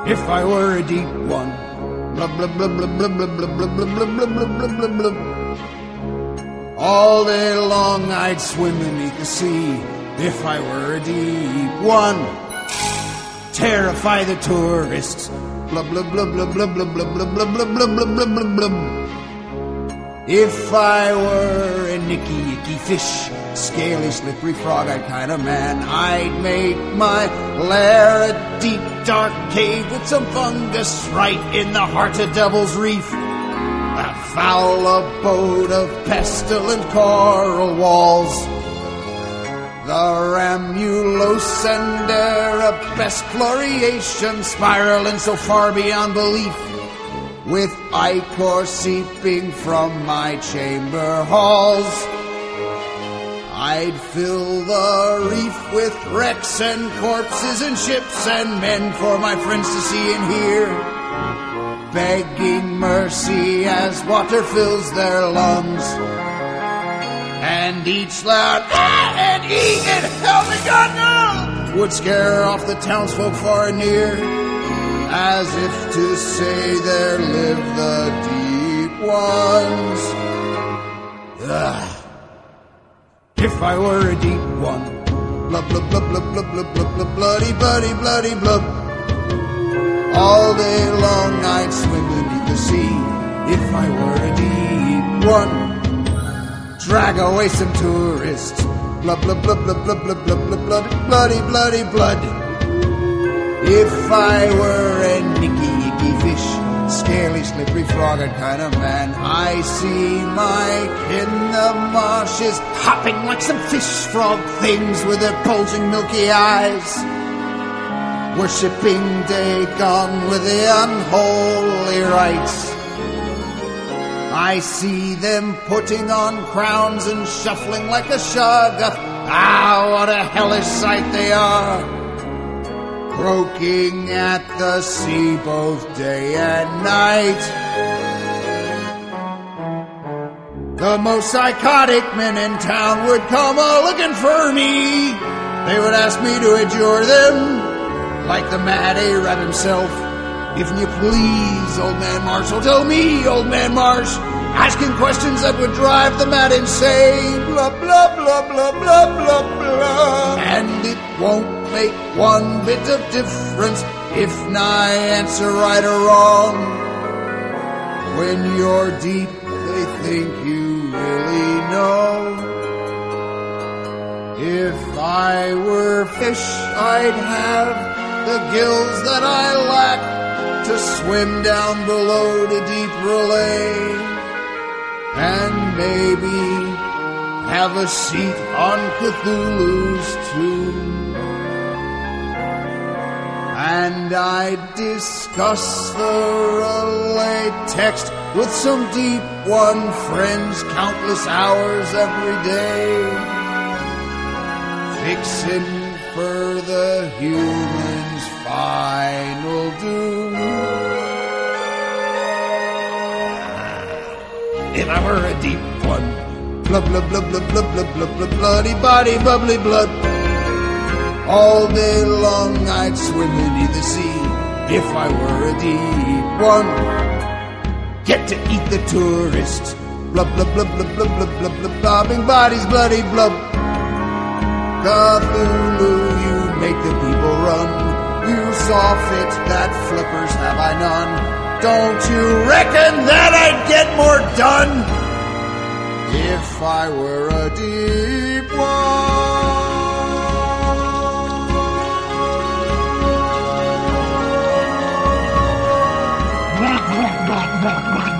if I were a deep one. Blub, blub, blub, blub, blub, blub, blub, blub, blub, blub, blub, blub, blub, blub. All day long I'd swim beneath the sea if I were a deep one. Terrify the tourists. Blub, blub, blub, blub, blub, blub, blub, blub, blub, blub, blub, blub, blub, blub. If I were a nicky, icky fish, scaly, slippery frog, I'd kind of man. I'd make my lair a deep, dark cave with some fungus right in the heart of Devil's Reef. A foul abode of pestilent coral walls. The Ramulose and Arabesque chloriation spiraling so far beyond belief, with ichor seeping from my chamber halls. I'd fill the reef with wrecks and corpses and ships and men for my friends to see and hear, begging mercy as water fills their lungs. And each loud ah and E and help me God no would scare off the townsfolk far and near, as if to say there live the deep ones. Ugh. If I were a deep one, blub, blub, blub, blub, blub, blub, blub, blub, bloody, bloody, bloody, blub. All day long I'd swim beneath the sea if I were a deep one. Drag away some tourists, blub, blub, blub, blub, blub, blub, blub, blub, blood, bloody, bloody, blood. If I were a nicky, icky fish, scaly, slippery frog, and kind of man, I see Mike in the marshes, hopping like some fish frog things with their bulging milky eyes, worshipping Dagon with the unholy rites. I see them putting on crowns and shuffling like a shoggoth. Ah, what a hellish sight they are, croaking at the sea both day and night. The most psychotic men in town would come a-looking for me. They would ask me to adjure them, like the mad Arab himself. If you please, old man Marsh, oh tell me, old man Marsh, asking questions that would drive the mad insane. Blah, blah, blah, blah, blah, blah, blah. And it won't make one bit of difference if I answer right or wrong. When you're deep, they think you really know. If I were fish, I'd have the gills that I lack to swim down below to deep relay, and maybe have a seat on Cthulhu's tomb. And I'd discuss the relay text with some deep one friends countless hours every day, fixing for the human's final doom. If I were a deep one, blub, blub, blub, blub, blub, blub, blub, blub, bloody body, bubbly blood. All day long I'd swim beneath the sea if I were a deep one. Get to eat the tourists, blub, blub, blub, blub, blub, blub, blub, blub, blobbing bodies, bloody blub. Cthulhu, you make the people run. You saw fit that flippers have I none. Don't you reckon that I'd get more done if I were a deep one?